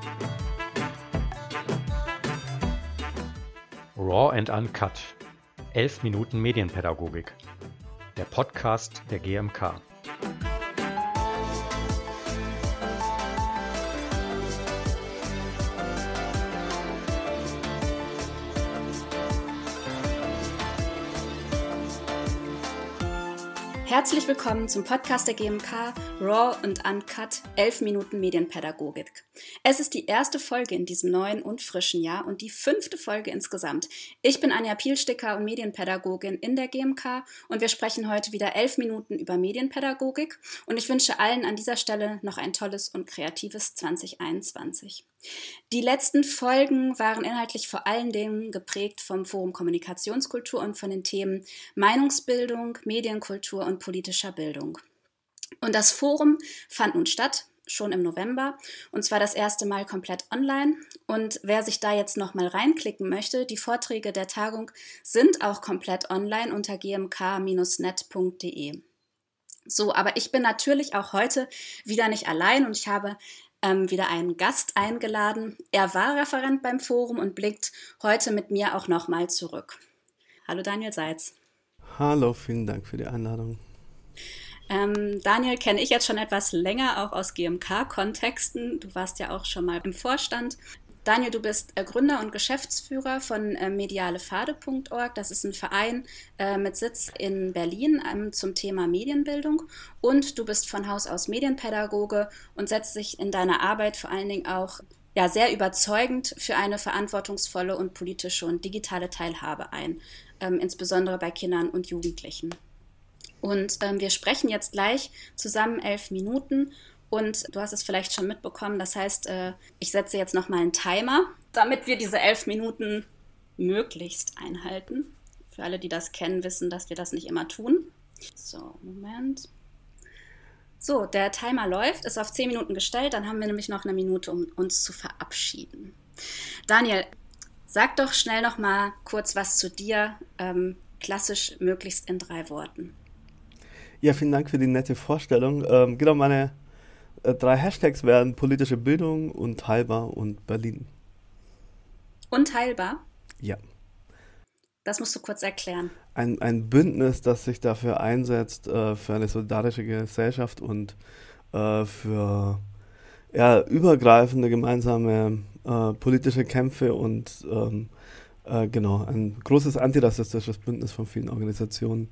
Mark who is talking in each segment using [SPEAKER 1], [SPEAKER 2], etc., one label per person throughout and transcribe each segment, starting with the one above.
[SPEAKER 1] Raw and Uncut. 11 Minuten Medienpädagogik. Der Podcast der GMK.
[SPEAKER 2] Herzlich willkommen zum Podcast der GMK Raw and Uncut 11 Minuten Medienpädagogik. Es ist die erste Folge in diesem neuen und frischen Jahr und die 5. Folge insgesamt. Ich bin Anja Pielsticker und Medienpädagogin in der GMK und wir sprechen heute wieder 11 Minuten über Medienpädagogik und ich wünsche allen an dieser Stelle noch ein tolles und kreatives 2021. Die letzten Folgen waren inhaltlich vor allen Dingen geprägt vom Forum Kommunikationskultur und von den Themen Meinungsbildung, Medienkultur und politischer Bildung. Und das Forum fand nun statt, schon im November, und zwar das erste Mal komplett online. Und wer sich da jetzt nochmal reinklicken möchte, die Vorträge der Tagung sind auch komplett online unter gmk-net.de. So, aber ich bin natürlich auch heute wieder nicht allein und ich habe wieder einen Gast eingeladen. Er war Referent beim Forum und blickt heute mit mir auch nochmal zurück. Hallo Daniel Seitz.
[SPEAKER 3] Hallo, vielen Dank für die Einladung.
[SPEAKER 2] Daniel kenne ich jetzt schon etwas länger, auch aus GMK-Kontexten. Du warst ja auch schon mal im Vorstand. Daniel, du bist Gründer und Geschäftsführer von medialefade.org. Das ist ein Verein mit Sitz in Berlin zum Thema Medienbildung. Und du bist von Haus aus Medienpädagoge und setzt dich in deiner Arbeit vor allen Dingen auch sehr überzeugend für eine verantwortungsvolle und politische und digitale Teilhabe ein, insbesondere bei Kindern und Jugendlichen. Und wir sprechen jetzt gleich zusammen 11 Minuten. Und du hast es vielleicht schon mitbekommen, das heißt, ich setze jetzt nochmal einen Timer, damit wir diese 11 Minuten möglichst einhalten. Für alle, die das kennen, wissen, dass wir das nicht immer tun. So, Moment. So, der Timer läuft, ist auf 10 Minuten gestellt, dann haben wir nämlich noch eine Minute, um uns zu verabschieden. Daniel, sag doch schnell nochmal kurz was zu dir, klassisch möglichst in 3 Worten.
[SPEAKER 3] Ja, vielen Dank für die nette Vorstellung. Genau, meine 3 Hashtags wären politische Bildung, unteilbar und Berlin.
[SPEAKER 2] Unteilbar?
[SPEAKER 3] Ja.
[SPEAKER 2] Das musst du kurz erklären.
[SPEAKER 3] Ein Bündnis, das sich dafür einsetzt, für eine solidarische Gesellschaft und für übergreifende gemeinsame politische Kämpfe und genau, ein großes antirassistisches Bündnis von vielen Organisationen,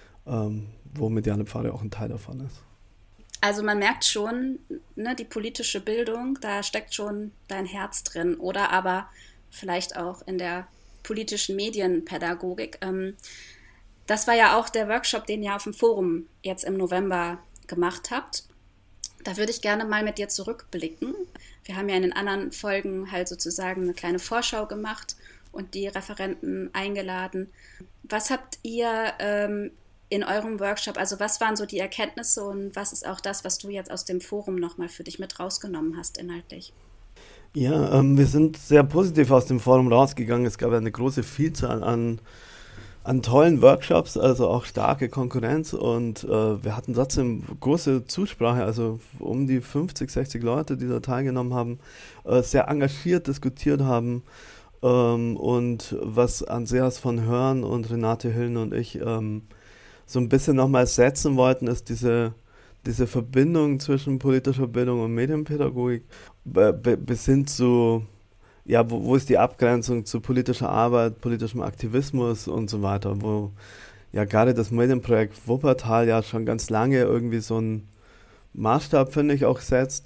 [SPEAKER 3] wo Mediale Pfade auch ein Teil davon ist.
[SPEAKER 2] Also man merkt schon, ne, die politische Bildung, da steckt schon dein Herz drin oder aber vielleicht auch in der politischen Medienpädagogik. Das war ja auch der Workshop, den ihr auf dem Forum jetzt im November gemacht habt. Da würde ich gerne mal mit dir zurückblicken. Wir haben ja in den anderen Folgen halt sozusagen eine kleine Vorschau gemacht und die Referenten eingeladen. Was habt ihr in eurem Workshop, also was waren so die Erkenntnisse und was ist auch das, was du jetzt aus dem Forum nochmal für dich mit rausgenommen hast inhaltlich?
[SPEAKER 3] Ja, wir sind sehr positiv aus dem Forum rausgegangen. Es gab eine große Vielzahl an tollen Workshops, also auch starke Konkurrenz und wir hatten trotzdem große Zusprache, also um die 50, 60 Leute, die da teilgenommen haben, sehr engagiert diskutiert haben und was Andreas von Hörn und Renate Hillen und ich so ein bisschen nochmal setzen wollten, ist diese Verbindung zwischen politischer Bildung und Medienpädagogik bis hin zu, wo ist die Abgrenzung zu politischer Arbeit, politischem Aktivismus und so weiter, wo ja gerade das Medienprojekt Wuppertal ja schon ganz lange irgendwie so einen Maßstab, finde ich, auch setzt,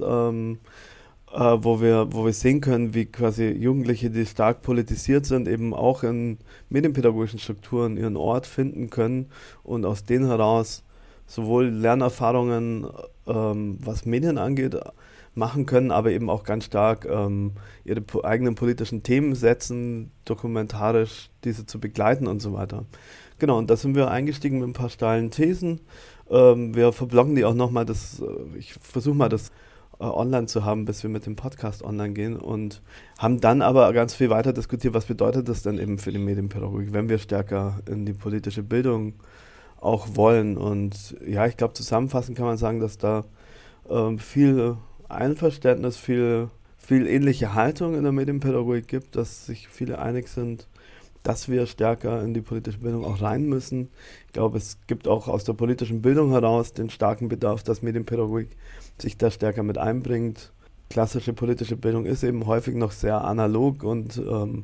[SPEAKER 3] wo wir sehen können, wie quasi Jugendliche, die stark politisiert sind, eben auch in medienpädagogischen Strukturen ihren Ort finden können und aus denen heraus sowohl Lernerfahrungen, was Medien angeht, machen können, aber eben auch ganz stark ihre eigenen politischen Themen setzen, dokumentarisch diese zu begleiten und so weiter. Genau, und da sind wir eingestiegen mit ein paar steilen Thesen. Wir verbloggen die auch nochmal, ich versuche mal das online zu haben, bis wir mit dem Podcast online gehen und haben dann aber ganz viel weiter diskutiert, was bedeutet das denn eben für die Medienpädagogik, wenn wir stärker in die politische Bildung auch wollen. Und ja, ich glaube, zusammenfassend kann man sagen, dass da viel Einverständnis, viel viel ähnliche Haltung in der Medienpädagogik gibt, dass sich viele einig sind, dass wir stärker in die politische Bildung auch rein müssen. Ich glaube, es gibt auch aus der politischen Bildung heraus den starken Bedarf, dass Medienpädagogik sich da stärker mit einbringt. Klassische politische Bildung ist eben häufig noch sehr analog und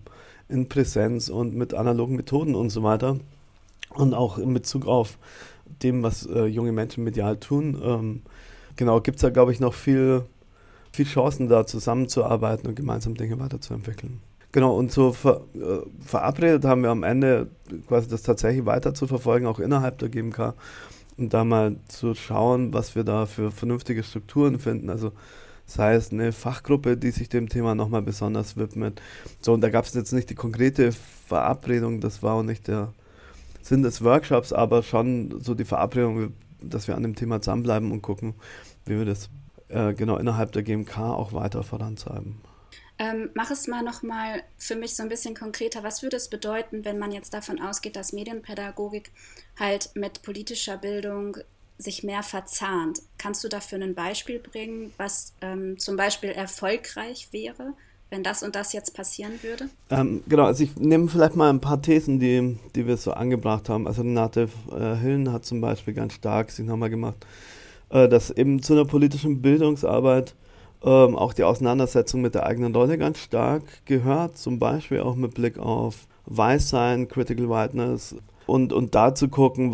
[SPEAKER 3] in Präsenz und mit analogen Methoden und so weiter. Und auch in Bezug auf dem, was junge Menschen medial tun, gibt es da, glaube ich, noch viel Chancen, da zusammenzuarbeiten und gemeinsam Dinge weiterzuentwickeln. Genau, und so verabredet haben wir am Ende quasi das tatsächlich weiter zu verfolgen, auch innerhalb der GMK, und da mal zu schauen, was wir da für vernünftige Strukturen finden. Also sei es eine Fachgruppe, die sich dem Thema nochmal besonders widmet. So, und da gab es jetzt nicht die konkrete Verabredung, das war auch nicht der Sinn des Workshops, aber schon so die Verabredung, dass wir an dem Thema zusammenbleiben und gucken, wie wir das innerhalb der GMK auch weiter vorantreiben.
[SPEAKER 2] Mach es mal nochmal für mich so ein bisschen konkreter. Was würde es bedeuten, wenn man jetzt davon ausgeht, dass Medienpädagogik halt mit politischer Bildung sich mehr verzahnt? Kannst du dafür ein Beispiel bringen, was zum Beispiel erfolgreich wäre, wenn das und das jetzt passieren würde?
[SPEAKER 3] Also ich nehme vielleicht mal ein paar Thesen, die wir so angebracht haben. Also Renate Hillen hat zum Beispiel ganz stark sich nochmal gemacht, dass eben zu einer politischen Bildungsarbeit auch die Auseinandersetzung mit der eigenen Rolle ganz stark gehört, zum Beispiel auch mit Blick auf Weißsein, Critical Whiteness und da zu gucken,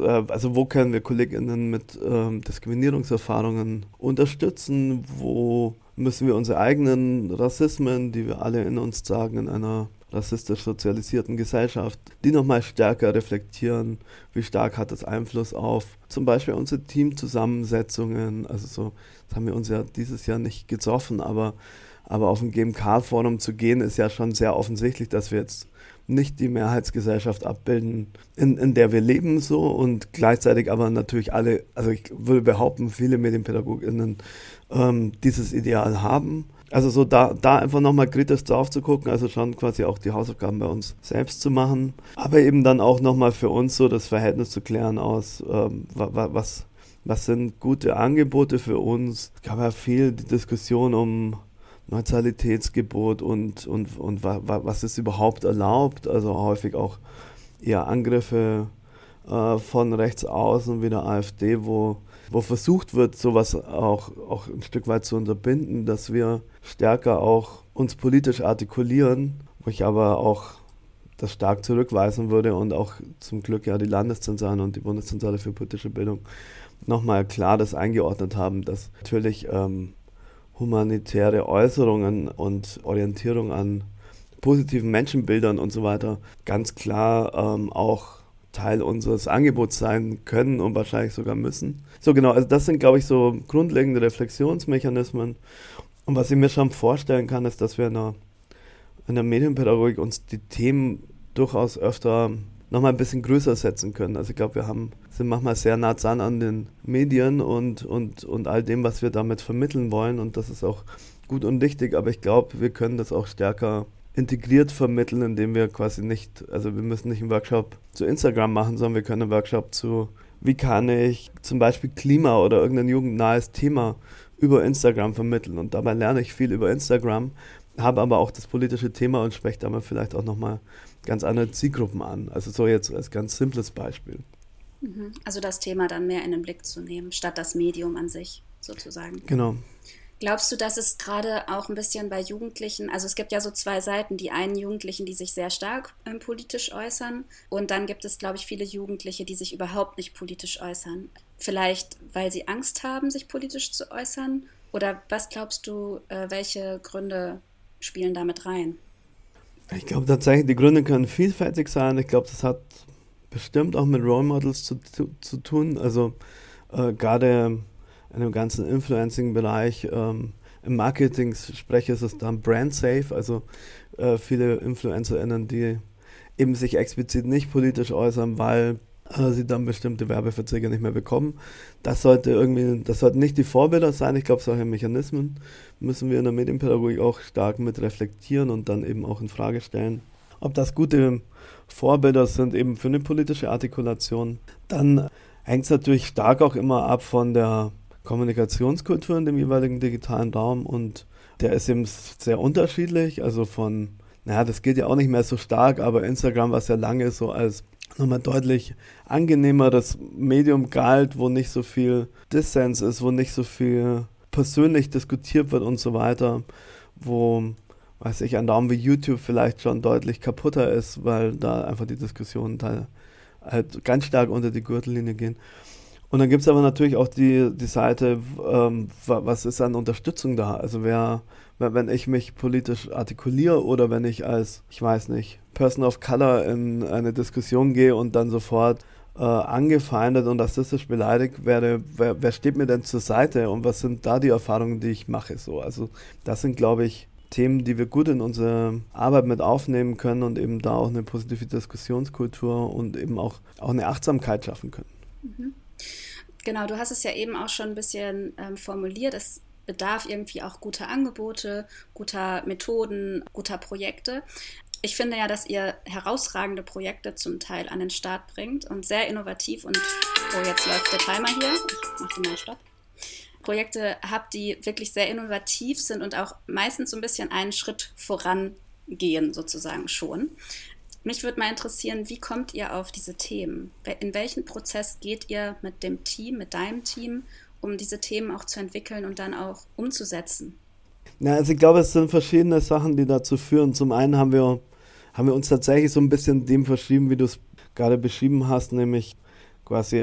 [SPEAKER 3] wo können wir KollegInnen mit Diskriminierungserfahrungen unterstützen, wo müssen wir unsere eigenen Rassismen, die wir alle in uns tragen, in einer rassistisch sozialisierten Gesellschaft, die nochmal stärker reflektieren, wie stark hat das Einfluss auf zum Beispiel unsere Teamzusammensetzungen. Also so, das haben wir uns ja dieses Jahr nicht getroffen, aber auf ein GMK-Forum zu gehen, ist ja schon sehr offensichtlich, dass wir jetzt nicht die Mehrheitsgesellschaft abbilden, in der wir leben so, und gleichzeitig aber natürlich alle, also ich würde behaupten, viele MedienpädagogInnen dieses Ideal haben. Also so da einfach nochmal kritisch drauf zu gucken, also schon quasi auch die Hausaufgaben bei uns selbst zu machen, aber eben dann auch nochmal für uns so das Verhältnis zu klären aus, was sind gute Angebote für uns. Es gab ja viel die Diskussion um Neutralitätsgebot und was ist überhaupt erlaubt, also häufig auch eher Angriffe von rechts außen wie der AfD, wo versucht wird, sowas auch ein Stück weit zu unterbinden, dass wir stärker auch uns politisch artikulieren, wo ich aber auch das stark zurückweisen würde und auch zum Glück ja die Landeszentrale und die Bundeszentrale für politische Bildung nochmal klar das eingeordnet haben, dass natürlich humanitäre Äußerungen und Orientierung an positiven Menschenbildern und so weiter ganz klar auch Teil unseres Angebots sein können und wahrscheinlich sogar müssen. So genau, also das sind, glaube ich, so grundlegende Reflexionsmechanismen. Und was ich mir schon vorstellen kann, ist, dass wir in der Medienpädagogik uns die Themen durchaus öfter nochmal ein bisschen größer setzen können. Also ich glaube, wir sind manchmal sehr nah dran an den Medien und all dem, was wir damit vermitteln wollen. Und das ist auch gut und wichtig, aber ich glaube, wir können das auch stärker integriert vermitteln, indem wir quasi wir müssen nicht einen Workshop zu Instagram machen, sondern wir können einen Workshop zu, wie kann ich zum Beispiel Klima oder irgendein jugendnahes Thema über Instagram vermitteln. Und dabei lerne ich viel über Instagram, habe aber auch das politische Thema und spreche damit vielleicht auch nochmal ganz andere Zielgruppen an. Also so jetzt als ganz simples Beispiel.
[SPEAKER 2] Also das Thema dann mehr in den Blick zu nehmen, statt das Medium an sich sozusagen.
[SPEAKER 3] Genau.
[SPEAKER 2] Glaubst du, dass es gerade auch ein bisschen bei Jugendlichen, also es gibt ja so zwei Seiten, die einen Jugendlichen, die sich sehr stark politisch äußern, und dann gibt es, glaube ich, viele Jugendliche, die sich überhaupt nicht politisch äußern. Vielleicht, weil sie Angst haben, sich politisch zu äußern? Oder was glaubst du, welche Gründe spielen damit rein?
[SPEAKER 3] Ich glaube tatsächlich, die Gründe können vielfältig sein. Ich glaube, das hat bestimmt auch mit Role Models zu tun. Also gerade in dem ganzen Influencing-Bereich, im Marketing-Sprech ist es dann brand safe, also viele InfluencerInnen, die eben sich explizit nicht politisch äußern, weil sie dann bestimmte Werbeverträge nicht mehr bekommen. Das sollten nicht die Vorbilder sein. Ich glaube, solche Mechanismen müssen wir in der Medienpädagogik auch stark mit reflektieren und dann eben auch in Frage stellen, ob das gute Vorbilder sind eben für eine politische Artikulation. Dann hängt es natürlich stark auch immer ab von der Kommunikationskultur in dem jeweiligen digitalen Raum und der ist eben sehr unterschiedlich, also das geht ja auch nicht mehr so stark, aber Instagram, was ja lange so als nochmal deutlich angenehmeres Medium galt, wo nicht so viel Dissens ist, wo nicht so viel persönlich diskutiert wird und so weiter, wo, weiß ich, ein Raum wie YouTube vielleicht schon deutlich kaputter ist, weil da einfach die Diskussionen da halt ganz stark unter die Gürtellinie gehen. Und dann gibt es aber natürlich auch die Seite, was ist an Unterstützung da? Also wenn ich mich politisch artikuliere oder wenn ich als, ich weiß nicht, Person of Color in eine Diskussion gehe und dann sofort angefeindet und rassistisch beleidigt werde, wer steht mir denn zur Seite und was sind da die Erfahrungen, die ich mache? So, also das sind, glaube ich, Themen, die wir gut in unsere Arbeit mit aufnehmen können und eben da auch eine positive Diskussionskultur und eben auch eine Achtsamkeit schaffen können.
[SPEAKER 2] Mhm. Genau, du hast es ja eben auch schon ein bisschen formuliert. Es bedarf irgendwie auch guter Angebote, guter Methoden, guter Projekte. Ich finde ja, dass ihr herausragende Projekte zum Teil an den Start bringt und sehr innovativ und, oh, jetzt läuft der Timer hier, ich mache den mal Stopp. Projekte habt, die wirklich sehr innovativ sind und auch meistens so ein bisschen einen Schritt vorangehen sozusagen schon. Mich würde mal interessieren, wie kommt ihr auf diese Themen? In welchen Prozess geht ihr mit dem Team, mit deinem Team, um diese Themen auch zu entwickeln und dann auch umzusetzen?
[SPEAKER 3] Ja, also ich glaube, es sind verschiedene Sachen, die dazu führen. Zum einen haben wir uns tatsächlich so ein bisschen dem verschrieben, wie du es gerade beschrieben hast, nämlich quasi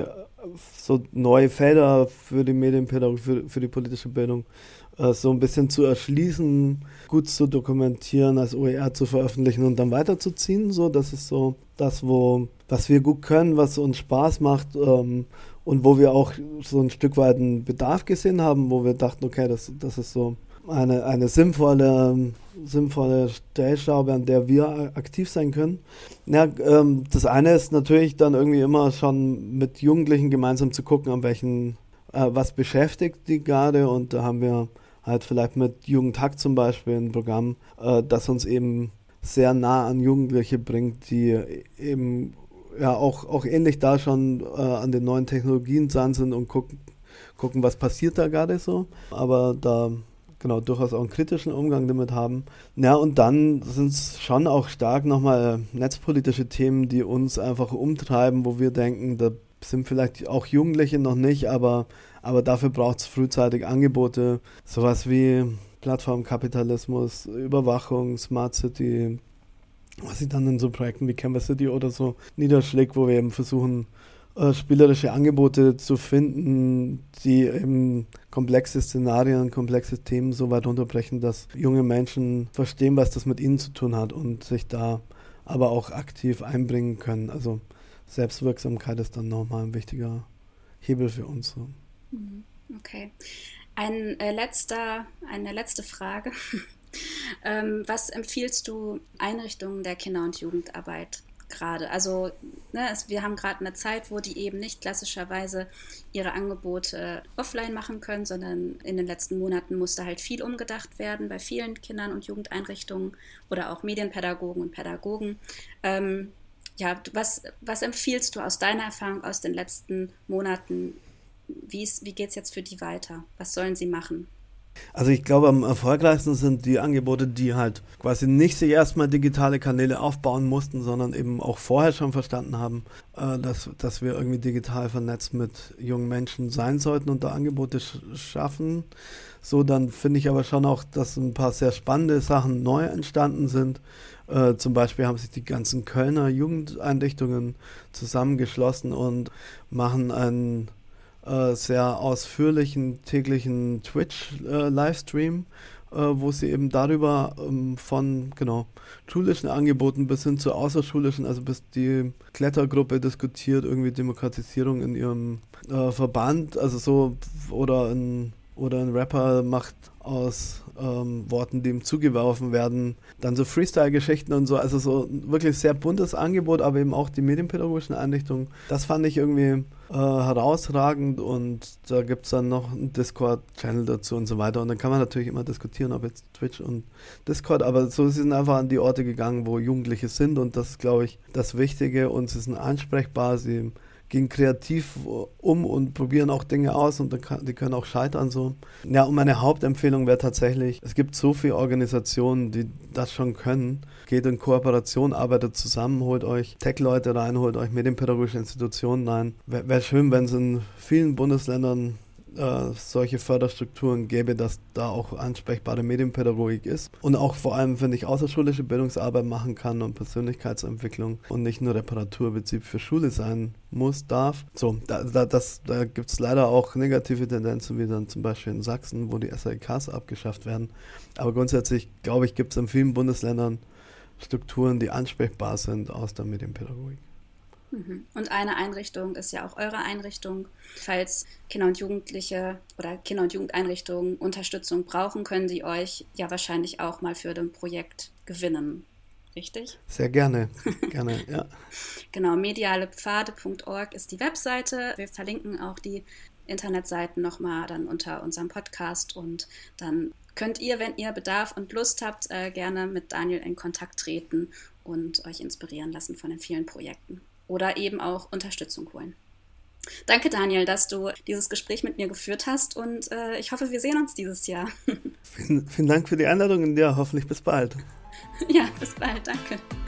[SPEAKER 3] so neue Felder für die Medienpädagogik, für die politische Bildung so ein bisschen zu erschließen, gut zu dokumentieren, als OER zu veröffentlichen und dann weiterzuziehen. So, das ist so das, was wir gut können, was uns Spaß macht und wo wir auch so ein Stück weit einen Bedarf gesehen haben, wo wir dachten, okay, das ist so eine sinnvolle Stellschraube, an der wir aktiv sein können. Ja, das eine ist natürlich dann irgendwie immer schon mit Jugendlichen gemeinsam zu gucken, an welchen, was beschäftigt die gerade, und da haben wir halt vielleicht mit Jugendhack zum Beispiel ein Programm, das uns eben sehr nah an Jugendliche bringt, die eben ja auch ähnlich da schon an den neuen Technologien dran sind und gucken, was passiert da gerade so, aber da genau durchaus auch einen kritischen Umgang damit haben. Ja, und dann sind es schon auch stark nochmal netzpolitische Themen, die uns einfach umtreiben, wo wir denken, da sind vielleicht auch Jugendliche noch nicht, aber dafür braucht es frühzeitig Angebote, sowas wie Plattformkapitalismus, Überwachung, Smart City, was sich dann in so Projekten wie Canvas City oder so niederschlägt, wo wir eben versuchen, spielerische Angebote zu finden, die eben komplexe Szenarien, komplexe Themen so weit runterbrechen, dass junge Menschen verstehen, was das mit ihnen zu tun hat und sich da aber auch aktiv einbringen können. Also Selbstwirksamkeit ist dann nochmal ein wichtiger Hebel für uns. So.
[SPEAKER 2] Okay. Eine letzte Frage. Was empfiehlst du Einrichtungen der Kinder- und Jugendarbeit gerade? Also wir haben gerade eine Zeit, wo die eben nicht klassischerweise ihre Angebote offline machen können, sondern in den letzten Monaten musste halt viel umgedacht werden bei vielen Kindern- und Jugendeinrichtungen oder auch Medienpädagogen und Pädagogen. Was empfiehlst du aus deiner Erfahrung aus den letzten Monaten? Wie geht es jetzt für die weiter? Was sollen sie machen?
[SPEAKER 3] Also ich glaube, am erfolgreichsten sind die Angebote, die halt quasi nicht sich erstmal digitale Kanäle aufbauen mussten, sondern eben auch vorher schon verstanden haben, dass wir irgendwie digital vernetzt mit jungen Menschen sein sollten und da Angebote schaffen. So, dann finde ich aber schon auch, dass ein paar sehr spannende Sachen neu entstanden sind. Zum Beispiel haben sich die ganzen Kölner Jugendeinrichtungen zusammengeschlossen und machen einen sehr ausführlichen täglichen Twitch-Livestream, wo sie eben darüber von schulischen Angeboten bis hin zu außerschulischen, also bis die Klettergruppe diskutiert irgendwie Demokratisierung in ihrem Verband, also so, oder ein Rapper macht aus Worten, die ihm zugeworfen werden, dann so Freestyle-Geschichten und so, also so ein wirklich sehr buntes Angebot, aber eben auch die medienpädagogischen Einrichtungen. Das fand ich irgendwie herausragend, und da gibt es dann noch einen Discord-Channel dazu und so weiter, und dann kann man natürlich immer diskutieren, ob jetzt Twitch und Discord, aber so, sie sind einfach an die Orte gegangen, wo Jugendliche sind, und das ist, glaube ich, das Wichtige, und sie sind ansprechbar, sie gehen kreativ um und probieren auch Dinge aus und die können auch scheitern so. Ja, und meine Hauptempfehlung wäre tatsächlich, es gibt so viele Organisationen, die das schon können. Geht in Kooperation, arbeitet zusammen, holt euch Tech-Leute rein, holt euch medienpädagogische Institutionen rein. Wäre schön, wenn es in vielen Bundesländern solche Förderstrukturen gäbe, dass da auch ansprechbare Medienpädagogik ist und auch vor allem, finde ich, außerschulische Bildungsarbeit machen kann und Persönlichkeitsentwicklung und nicht nur Reparaturbetrieb für Schule sein darf. So, da gibt es leider auch negative Tendenzen, wie dann zum Beispiel in Sachsen, wo die SAIKs abgeschafft werden. Aber grundsätzlich, glaube ich, gibt es in vielen Bundesländern Strukturen, die ansprechbar sind aus der Medienpädagogik.
[SPEAKER 2] Und eine Einrichtung ist ja auch eure Einrichtung. Falls Kinder und Jugendliche oder Kinder- und Jugendeinrichtungen Unterstützung brauchen, können sie euch ja wahrscheinlich auch mal für ein Projekt gewinnen. Richtig?
[SPEAKER 3] Sehr gerne, ja.
[SPEAKER 2] Genau, medialepfade.org ist die Webseite. Wir verlinken auch die Internetseiten nochmal dann unter unserem Podcast und dann könnt ihr, wenn ihr Bedarf und Lust habt, gerne mit Daniel in Kontakt treten und euch inspirieren lassen von den vielen Projekten. Oder eben auch Unterstützung holen. Danke, Daniel, dass du dieses Gespräch mit mir geführt hast und ich hoffe, wir sehen uns dieses Jahr.
[SPEAKER 3] Vielen Dank für die Einladung und ja, hoffentlich bis bald.
[SPEAKER 2] Ja, bis bald, danke.